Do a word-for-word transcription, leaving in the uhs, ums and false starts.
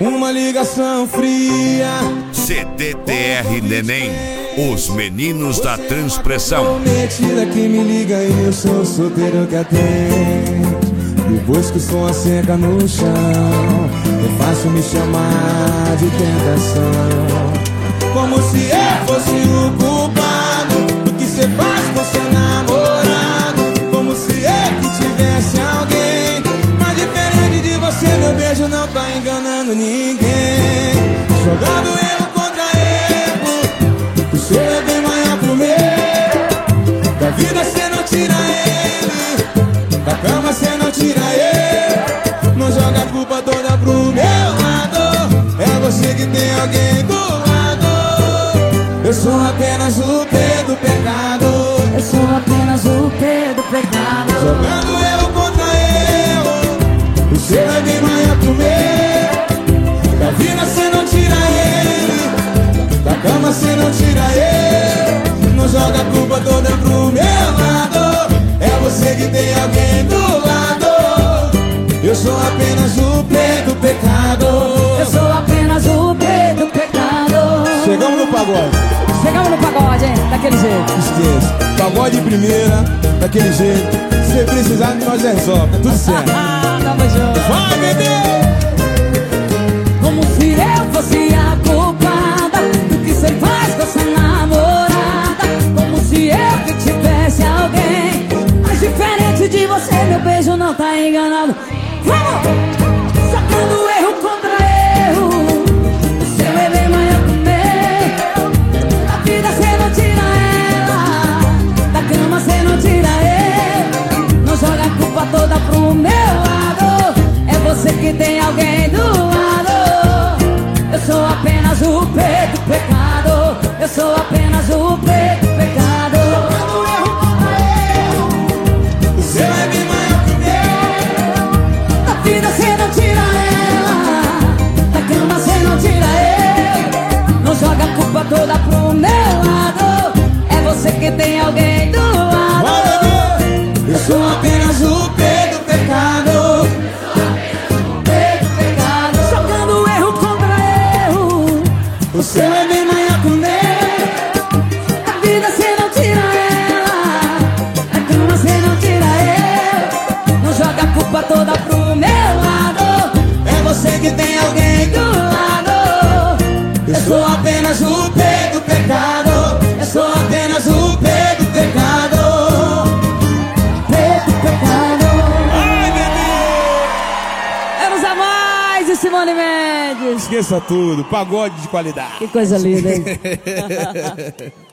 uma ligação fria. C D T R Neném, os meninos da transpressão. Prometida que me liga e eu sou solteiro que atende. Depois que o som asseca no chão, é fácil me chamar de tentação. Como se eu fosse o culpado do que cê faz com seu namorado. Como se eu que tivesse alguém. Mas diferente de você, meu beijo não tá enganando ninguém. Jogando erro contra erro, o seu é bem maior pro meu. Da vida cê não tira ele, da cama cê não tira ele. Não joga a culpa toda pro meu lado. É você que tem alguém do lado. Eu sou apenas o P do pecado. Eu sou apenas o P do pecado. Jogando eu contra eu, o seu é bem maior pro meu. Da vida cê não tira ele, da cama cê não tira ele. Não joga a culpa toda pro meu lado. É você que tem alguém do lado. Eu sou apenas o P do pecado. Eu sou apenas o P do pecado. Chegamos no pagode. Chegamos no pagode, hein? Daquele jeito. Esqueça. Pagode de primeira, daquele jeito. Se precisar, nós resolve. Tá tudo certo. Ah, tamo junto. Vai, bebê! Como se eu fosse a culpada do que cê faz com essa namorada. Como se eu que tivesse alguém. Mas diferente de você, meu beijo não tá enganado. Vamos! Sacando erro contra erro, o seu é bem maior que o meu. Da vida cê não tira ela, da cama cê não tira ele. Não joga a culpa toda pro meu lado. É você que tem alguém do lado. Eu sou apenas o P do pecado. Eu sou apenas o P do pecado. Sacando erro contra erro, o seu é bem maior que o meu. Da vida cê não tira ela, da cama cê não tira ele. Não joga a culpa toda pro meu lado. É você que tem alguém do lado. Vai, bebê! Eu sou apenas o P do pecado. P do pecado. Jogando erro contra erro, O seu é bem maior que o meu. da vida cê não tira ela, da cama cê não tira ele. Não joga a culpa toda pro meu lado. É você que tem alguém do lado. Eu sou apenas o P do pecado. Eu sou apenas o P do pecado. P do pecado. Ai, bebê! Vamos a mais e Simone Mendes. Esqueça tudo, pagode de qualidade. Que coisa linda, hein?